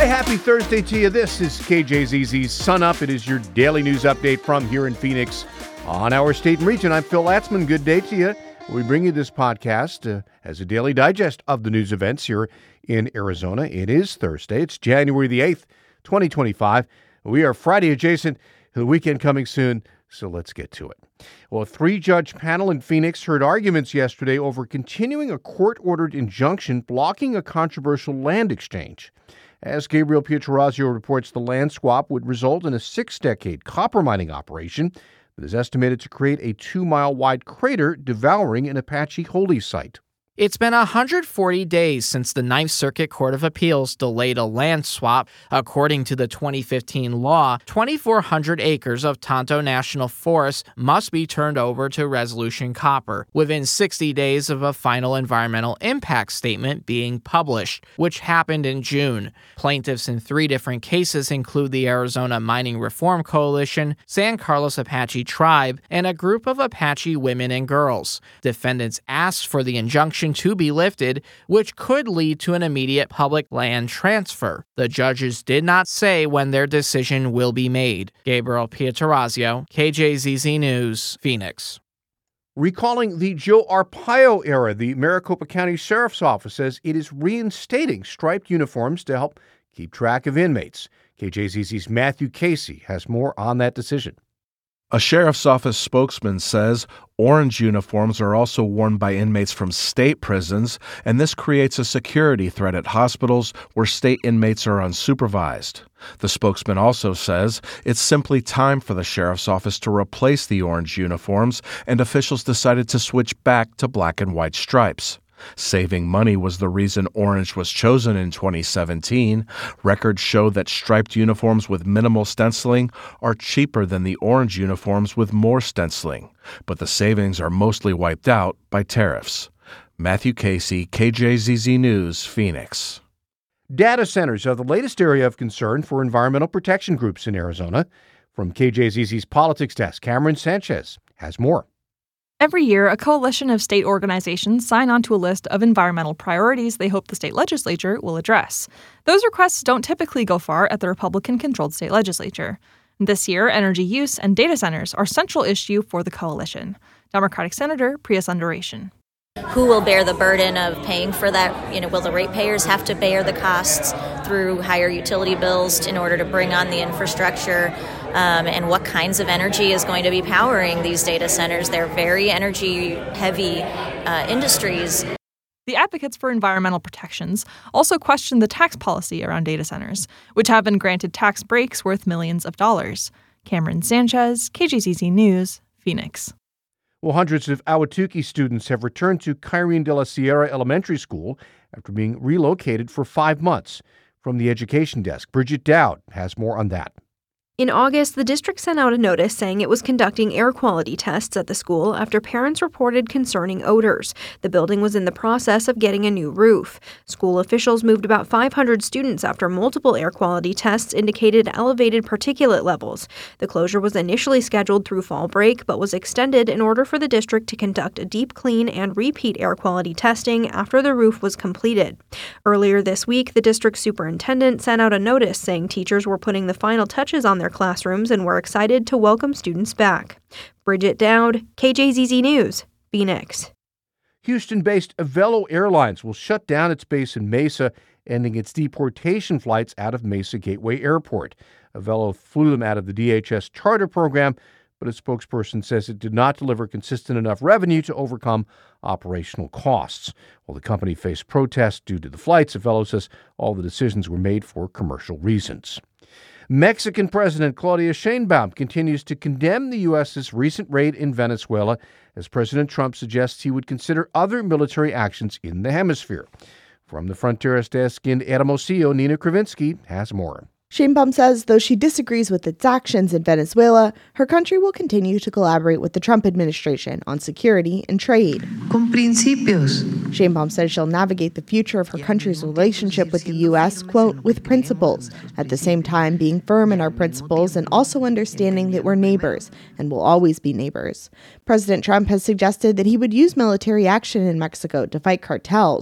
Hey, happy Thursday to you. This is KJZZ's Sun Up. It is your daily news update from here in Phoenix on our state and region. I'm Phil Latzman. Good day to you. We bring you this podcast as a daily digest of the news events here in Arizona. It is Thursday. It's January the 8th, 2025. We are Friday adjacent, the weekend coming soon, so let's get to it. Well, a three-judge panel in Phoenix heard arguments yesterday over continuing a court-ordered injunction blocking a controversial land exchange. As Gabriel Pietrorazio reports, the land swap would result in a 6-decade copper mining operation that is estimated to create a 2-mile-wide crater devouring an Apache holy site. It's been 140 days since the Ninth Circuit Court of Appeals delayed a land swap. According to the 2015 law, 2,400 acres of Tonto National Forest must be turned over to Resolution Copper within 60 days of a final environmental impact statement being published, which happened in June. Plaintiffs in 3 different cases include the Arizona Mining Reform Coalition, San Carlos Apache Tribe, and a group of Apache women and girls. Defendants asked for the injunction to be lifted, which could lead to an immediate public land transfer. The judges did not say when their decision will be made. Gabriel Pietrorazio, KJZZ News, Phoenix. Recalling the Joe Arpaio era, the Maricopa County Sheriff's Office says it is reinstating striped uniforms to help keep track of inmates. KJZZ's Matthew Casey has more on that decision. A sheriff's office spokesman says orange uniforms are also worn by inmates from state prisons, and this creates a security threat at hospitals where state inmates are unsupervised. The spokesman also says it's simply time for the sheriff's office to replace the orange uniforms, and officials decided to switch back to black and white stripes. Saving money was the reason orange was chosen in 2017. Records show that striped uniforms with minimal stenciling are cheaper than the orange uniforms with more stenciling, but the savings are mostly wiped out by tariffs. Matthew Casey, KJZZ News, Phoenix. Data centers are the latest area of concern for environmental protection groups in Arizona. From KJZZ's Politics Desk, Cameron Sanchez has more. Every year, a coalition of state organizations sign onto a list of environmental priorities they hope the state legislature will address. Those requests don't typically go far at the Republican-controlled state legislature. This year, energy use and data centers are central issue for the coalition. Democratic Senator Priya Sundaresan. Who will bear the burden of paying for that? Will the ratepayers have to bear the costs through higher utility bills in order to bring on the infrastructure? And what kinds of energy is going to be powering these data centers? They're very energy-heavy industries. The advocates for environmental protections also question the tax policy around data centers, which have been granted tax breaks worth millions of dollars. Cameron Sanchez, KJZZ News, Phoenix. Well, hundreds of Ahwatukee students have returned to Kyrene de la Sierra Elementary School after being relocated for 5 months. From the Education Desk, Bridget Dowd has more on that. In August, the district sent out a notice saying it was conducting air quality tests at the school after parents reported concerning odors. The building was in the process of getting a new roof. School officials moved about 500 students after multiple air quality tests indicated elevated particulate levels. The closure was initially scheduled through fall break, but was extended in order for the district to conduct a deep clean and repeat air quality testing after the roof was completed. Earlier this week, the district superintendent sent out a notice saying teachers were putting the final touches on their classrooms and were excited to welcome students back. Bridget Dowd, KJZZ News, Phoenix. Houston-based Avelo Airlines will shut down its base in Mesa, ending its deportation flights out of Mesa Gateway Airport. Avelo flew them out of the DHS charter program, but a spokesperson says it did not deliver consistent enough revenue to overcome operational costs. While the company faced protests due to the flights, Avelo says all the decisions were made for commercial reasons. Mexican President Claudia Sheinbaum continues to condemn the U.S.'s recent raid in Venezuela as President Trump suggests he would consider other military actions in the hemisphere. From the Fronteras Desk in Hermosillo, Nina Kravinsky has more. Sheinbaum says though she disagrees with its actions in Venezuela, her country will continue to collaborate with the Trump administration on security and trade. Con principios. Sheinbaum says she'll navigate the future of her country's relationship with the U.S., quote, with principles, at the same time being firm in our principles and also understanding that we're neighbors and will always be neighbors. President Trump has suggested that he would use military action in Mexico to fight cartels.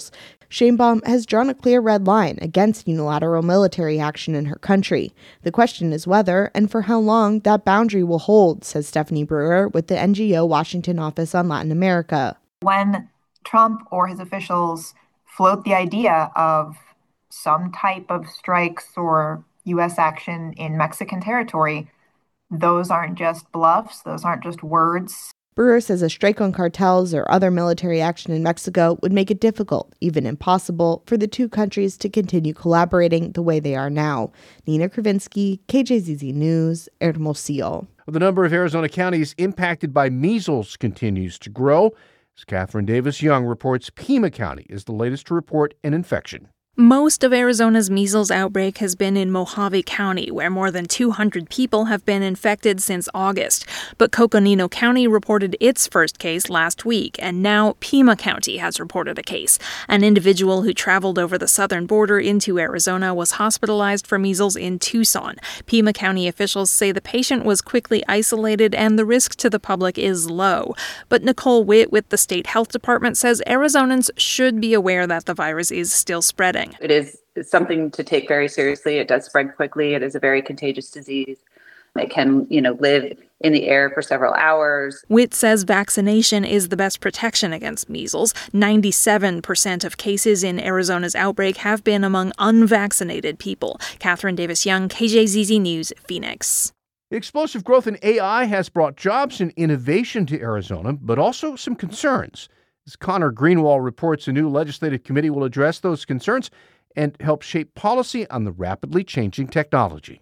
Sheinbaum has drawn a clear red line against unilateral military action in her country. The question is whether and for how long that boundary will hold, says Stephanie Brewer with the NGO Washington office on Latin America. When Trump or his officials float the idea of some type of strikes or U.S. action in Mexican territory, those aren't just bluffs, those aren't just words. Brewer says a strike on cartels or other military action in Mexico would make it difficult, even impossible, for the two countries to continue collaborating the way they are now. Nina Kravinsky, KJZZ News, Hermosillo. The number of Arizona counties impacted by measles continues to grow. As Catherine Davis Young reports, Pima County is the latest to report an infection. Most of Arizona's measles outbreak has been in Mojave County, where more than 200 people have been infected since August. But Coconino County reported its first case last week, and now Pima County has reported a case. An individual who traveled over the southern border into Arizona was hospitalized for measles in Tucson. Pima County officials say the patient was quickly isolated and the risk to the public is low. But Nicole Witt with the state health department says Arizonans should be aware that the virus is still spreading. It is something to take very seriously. It does spread quickly. It is a very contagious disease. It can, live in the air for several hours. Witt says vaccination is the best protection against measles. 97% of cases in Arizona's outbreak have been among unvaccinated people. Catherine Davis Young, KJZZ News, Phoenix. Explosive growth in AI has brought jobs and innovation to Arizona, but also some concerns. As Connor Greenwald reports, a new legislative committee will address those concerns and help shape policy on the rapidly changing technology.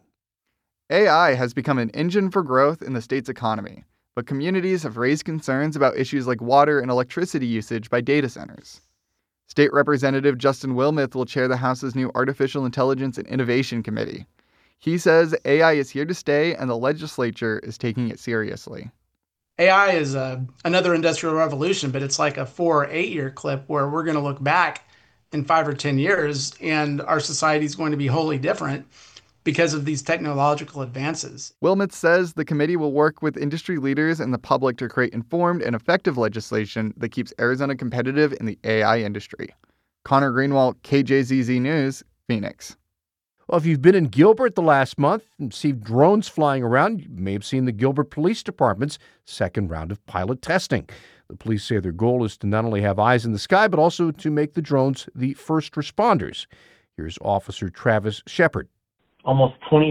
AI has become an engine for growth in the state's economy, but communities have raised concerns about issues like water and electricity usage by data centers. State Representative Justin Wilmoth will chair the House's new Artificial Intelligence and Innovation Committee. He says AI is here to stay and the legislature is taking it seriously. AI is another industrial revolution, but it's like a 4 or 8 year clip where we're going to look back in 5 or 10 years and our society is going to be wholly different because of these technological advances. Wilmoth says the committee will work with industry leaders and the public to create informed and effective legislation that keeps Arizona competitive in the AI industry. Connor Greenwald, KJZZ News, Phoenix. Well, if you've been in Gilbert the last month and seen drones flying around, you may have seen the Gilbert Police Department's second round of pilot testing. The police say their goal is to not only have eyes in the sky, but also to make the drones the first responders. Here's Officer Travis Shepard. Almost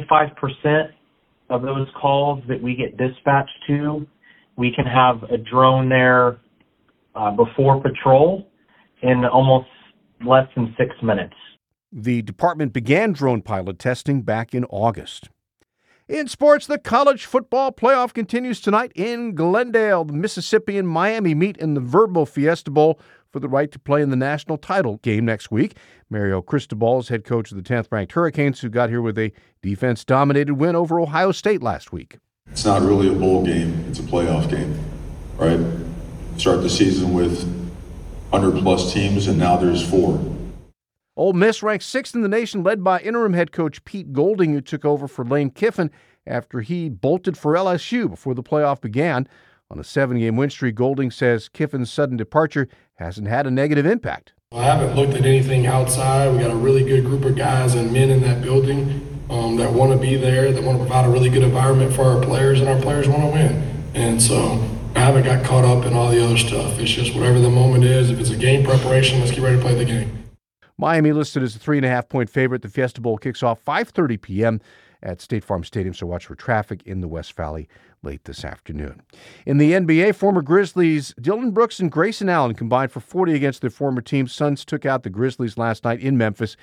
25% of those calls that we get dispatched to, we can have a drone there before patrol in almost less than 6 minutes. The department began drone pilot testing back in August. In sports, the college football playoff continues tonight in Glendale. The Mississippi and Miami meet in the Verbo Fiesta Bowl for the right to play in the national title game next week. Mario Cristobal is head coach of the 10th-ranked Hurricanes, who got here with a defense-dominated win over Ohio State last week. It's not really a bowl game. It's a playoff game, right? Start the season with 100-plus teams, and now there's 4. Ole Miss ranked 6th in the nation, led by interim head coach Pete Golding, who took over for Lane Kiffin after he bolted for LSU before the playoff began. On a 7-game win streak, Golding says Kiffin's sudden departure hasn't had a negative impact. I haven't looked at anything outside. We got a really good group of guys and men in that building that want to be there, that want to provide a really good environment for our players, and our players want to win. And so I haven't got caught up in all the other stuff. It's just whatever the moment is. If it's a game preparation, let's get ready to play the game. Miami listed as a 3.5-point favorite. The Fiesta Bowl kicks off 5:30 p.m. at State Farm Stadium, so watch for traffic in the West Valley late this afternoon. In the NBA, former Grizzlies Dillon Brooks and Grayson Allen combined for 40 against their former team. Suns took out the Grizzlies last night in Memphis,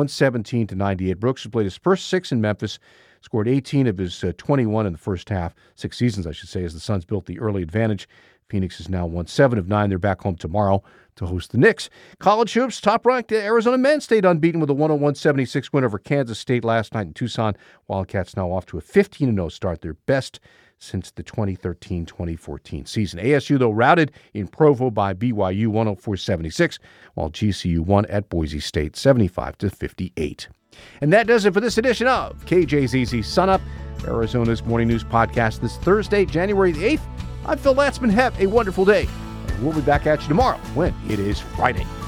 117-98. Brooks, who played his first 6 in Memphis, scored 18 of his 21 in the first half, 6 seasons, I should say, as the Suns built the early advantage. Phoenix has now won 7 of 9. They're back home tomorrow to host the Knicks. College hoops, top-ranked Arizona men stayed unbeaten with a 101-76 win over Kansas State last night in Tucson. Wildcats now off to a 15-0 start, their best since the 2013-2014 season. ASU, though, routed in Provo by BYU 104-76, while GCU won at Boise State 75-58. And that does it for this edition of KJZZ Sunup, Arizona's morning news podcast this Thursday, January the 8th. I'm Phil Latzman. Have a wonderful day. And we'll be back at you tomorrow when it is Friday.